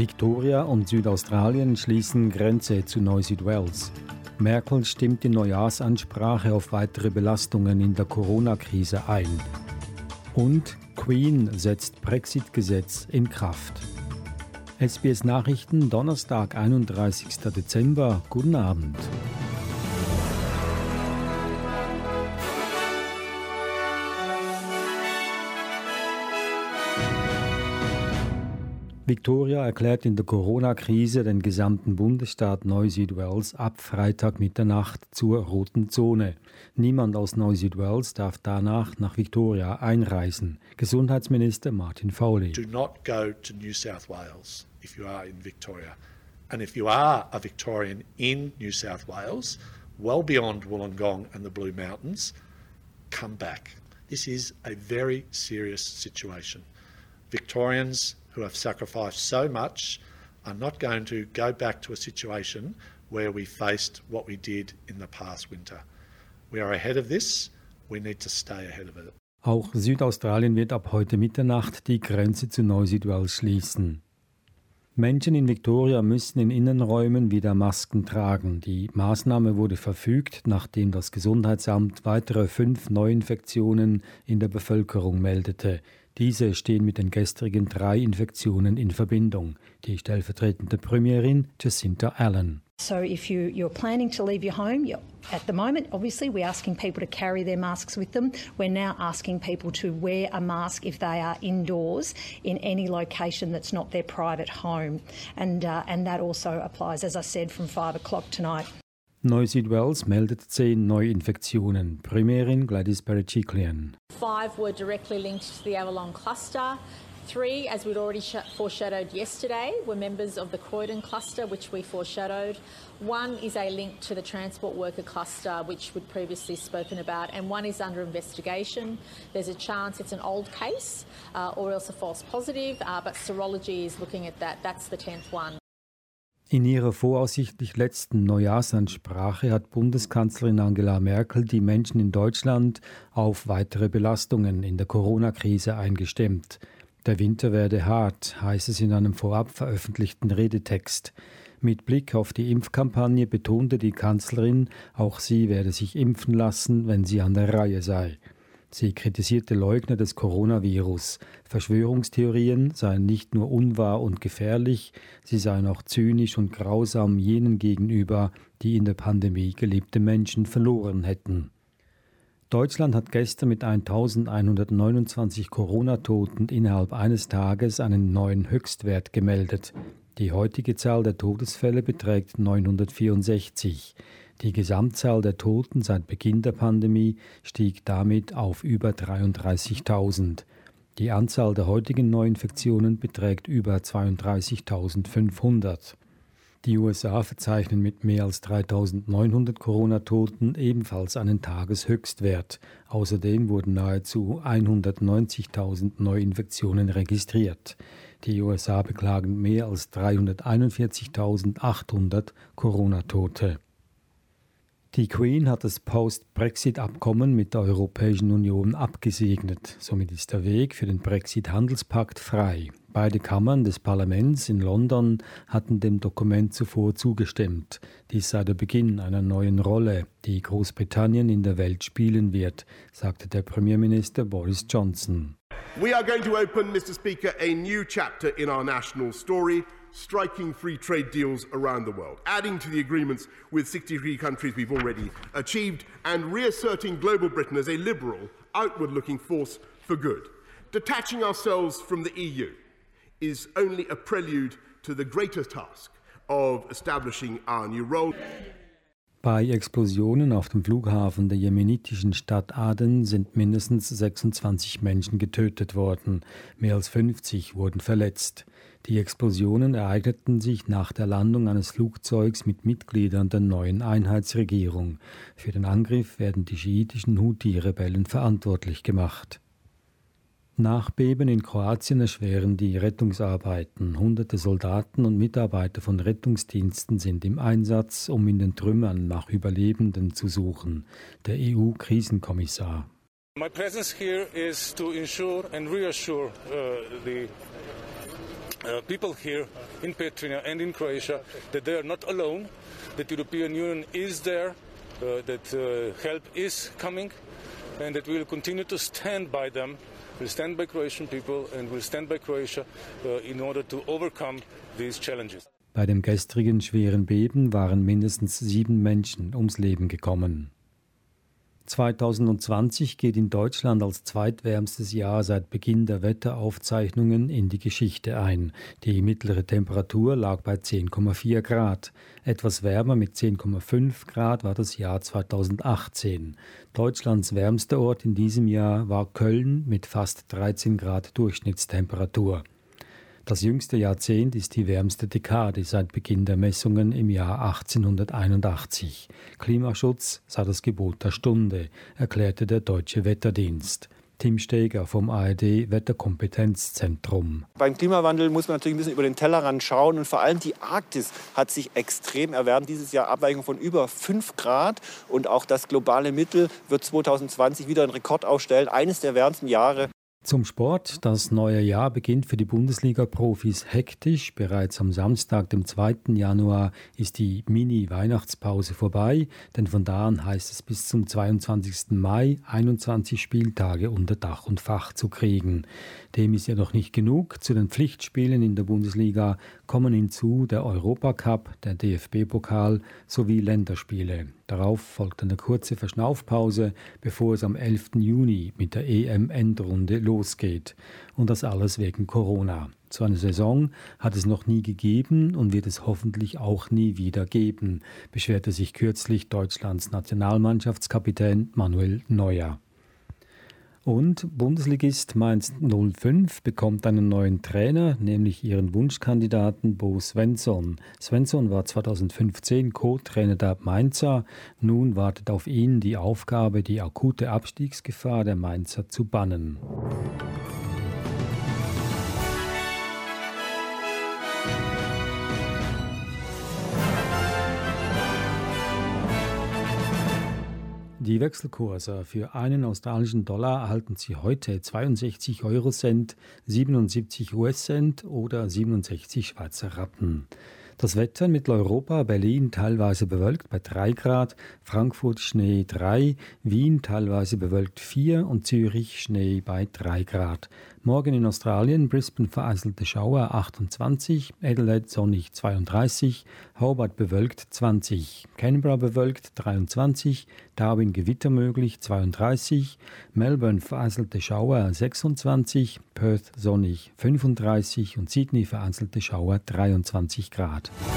Victoria und Südaustralien schließen Grenze zu Neu-Südwales. Merkel stimmt in Neujahrsansprache auf weitere Belastungen in der Corona-Krise ein. Und Queen setzt Brexit-Gesetz in Kraft. SBS Nachrichten, Donnerstag, 31. Dezember. Guten Abend. Victoria erklärt in der Corona-Krise den gesamten Bundesstaat Neu-Südwales ab Freitag Mitternacht zur roten Zone. Niemand aus Neu-Südwales darf danach nach Victoria einreisen. Gesundheitsminister Martin Foley. Do not go to New South Wales if you are in Victoria. And if you are a Victorian in New South Wales, well beyond Wollongong and the Blue Mountains, come back. This is a very serious situation. Victorians who have sacrificed so much are not going to go back to a situation where we faced what we did in the past winter. We are ahead of this. We need to stay ahead of it. Auch Südaustralien wird ab heute Mitternacht die Grenze zu Neu-Südwales schließen. Menschen in Victoria müssen in Innenräumen wieder Masken tragen. Die Maßnahme wurde verfügt, nachdem das Gesundheitsamt weitere 5 Neuinfektionen in der Bevölkerung meldete. Diese stehen mit den gestrigen 3 Infektionen in Verbindung. Die stellvertretende Premierin Jacinta Allen. So if you're planning to leave your home, at the moment, obviously, we're asking people to carry their masks with them. We're now asking people to wear a mask if they are indoors in any location that's not their private home. And that also applies, as I said, from 5 o'clock tonight. Neu-Südwales meldet 10 Neuinfektionen. Premierin Gladys Berejiklian. 5 were directly linked to the Avalon cluster. 3, as we'd already foreshadowed yesterday, were members of the Croydon cluster, which we foreshadowed. 1 is a link to the transport worker cluster, which we'd previously spoken about, and 1 is under investigation. There's a chance it's an old case or else a false positive, but serology is looking at that. That's the 10th one. In ihrer voraussichtlich letzten Neujahrsansprache hat Bundeskanzlerin Angela Merkel die Menschen in Deutschland auf weitere Belastungen in der Corona-Krise eingestimmt. Der Winter werde hart, heißt es in einem vorab veröffentlichten Redetext. Mit Blick auf die Impfkampagne betonte die Kanzlerin, auch sie werde sich impfen lassen, wenn sie an der Reihe sei. Sie kritisierte Leugner des Coronavirus. Verschwörungstheorien seien nicht nur unwahr und gefährlich, sie seien auch zynisch und grausam jenen gegenüber, die in der Pandemie geliebte Menschen verloren hätten. Deutschland hat gestern mit 1129 Corona-Toten innerhalb eines Tages einen neuen Höchstwert gemeldet. Die heutige Zahl der Todesfälle beträgt 964. Die Gesamtzahl der Toten seit Beginn der Pandemie stieg damit auf über 33.000. Die Anzahl der heutigen Neuinfektionen beträgt über 32.500. Die USA verzeichnen mit mehr als 3.900 Corona-Toten ebenfalls einen Tageshöchstwert. Außerdem wurden nahezu 190.000 Neuinfektionen registriert. Die USA beklagen mehr als 341.800 Corona-Tote. Die Queen hat das Post-Brexit-Abkommen mit der Europäischen Union abgesegnet. Somit ist der Weg für den Brexit-Handelspakt frei. Beide Kammern des Parlaments in London hatten dem Dokument zuvor zugestimmt. Dies sei der Beginn einer neuen Rolle, die Großbritannien in der Welt spielen wird, sagte der Premierminister Boris Johnson. We are going to open, Mr. Speaker, a new chapter in our national story, striking free trade deals around the world, adding to the agreements with 63 countries we've already achieved, and reasserting global Britain as a liberal, outward-looking force for good. Detaching ourselves from the EU is only a prelude to the greater task of establishing our new role. Bei Explosionen auf dem Flughafen der jemenitischen Stadt Aden sind mindestens 26 Menschen getötet worden. Mehr als 50 wurden verletzt. Die Explosionen ereigneten sich nach der Landung eines Flugzeugs mit Mitgliedern der neuen Einheitsregierung. Für den Angriff werden die schiitischen Houthi-Rebellen verantwortlich gemacht. Nachbeben in Kroatien erschweren die Rettungsarbeiten. Hunderte Soldaten und Mitarbeiter von Rettungsdiensten sind im Einsatz, um in den Trümmern nach Überlebenden zu suchen. Der EU-Krisenkommissar. My presence here is to ensure and reassure the people here in Petrinja and in Croatia that they are not alone, that the European Union is there, that help is coming, and that we will continue to stand by them. We'll stand by Croatian people and we'll stand by Croatia in order to overcome these challenges. Bei dem gestrigen schweren Beben waren mindestens 7 Menschen ums Leben gekommen. 2020 geht in Deutschland als zweitwärmstes Jahr seit Beginn der Wetteraufzeichnungen in die Geschichte ein. Die mittlere Temperatur lag bei 10,4 Grad. Etwas wärmer mit 10,5 Grad war das Jahr 2018. Deutschlands wärmster Ort in diesem Jahr war Köln mit fast 13 Grad Durchschnittstemperatur. Das jüngste Jahrzehnt ist die wärmste Dekade seit Beginn der Messungen im Jahr 1881. Klimaschutz sei das Gebot der Stunde, erklärte der Deutsche Wetterdienst. Tim Steger vom ARD Wetterkompetenzzentrum. Beim Klimawandel muss man natürlich ein bisschen über den Tellerrand schauen. Und vor allem die Arktis hat sich extrem erwärmt. Dieses Jahr Abweichung von über 5 Grad. Und auch das globale Mittel wird 2020 wieder einen Rekord aufstellen. Eines der wärmsten Jahre. Zum Sport. Das neue Jahr beginnt für die Bundesliga-Profis hektisch. Bereits am Samstag, dem 2. Januar, ist die Mini-Weihnachtspause vorbei, denn von da an heißt es bis zum 22. Mai 21 Spieltage unter Dach und Fach zu kriegen. Dem ist jedoch nicht genug. Zu den Pflichtspielen in der Bundesliga kommen hinzu der Europacup, der DFB-Pokal sowie Länderspiele. Darauf folgt eine kurze Verschnaufpause, bevor es am 11. Juni mit der EM-Endrunde losgeht. Und das alles wegen Corona. So eine Saison hat es noch nie gegeben und wird es hoffentlich auch nie wieder geben, beschwerte sich kürzlich Deutschlands Nationalmannschaftskapitän Manuel Neuer. Und Bundesligist Mainz 05 bekommt einen neuen Trainer, nämlich ihren Wunschkandidaten Bo Svensson. Svensson war 2015 Co-Trainer der Mainzer. Nun wartet auf ihn die Aufgabe, die akute Abstiegsgefahr der Mainzer zu bannen. Die Wechselkurse für einen australischen Dollar erhalten Sie heute 62 Eurocent, 77 US-Cent oder 67 Schweizer Rappen. Das Wetter in Mitteleuropa: Berlin teilweise bewölkt bei 3 Grad, Frankfurt Schnee 3, Wien teilweise bewölkt 4 und Zürich Schnee bei 3 Grad. Morgen in Australien: Brisbane vereinzelte Schauer 28, Adelaide sonnig 32, Hobart bewölkt 20, Canberra bewölkt 23, Darwin Gewitter möglich 32, Melbourne vereinzelte Schauer 26, Perth sonnig 35 und Sydney vereinzelte Schauer 23 Grad.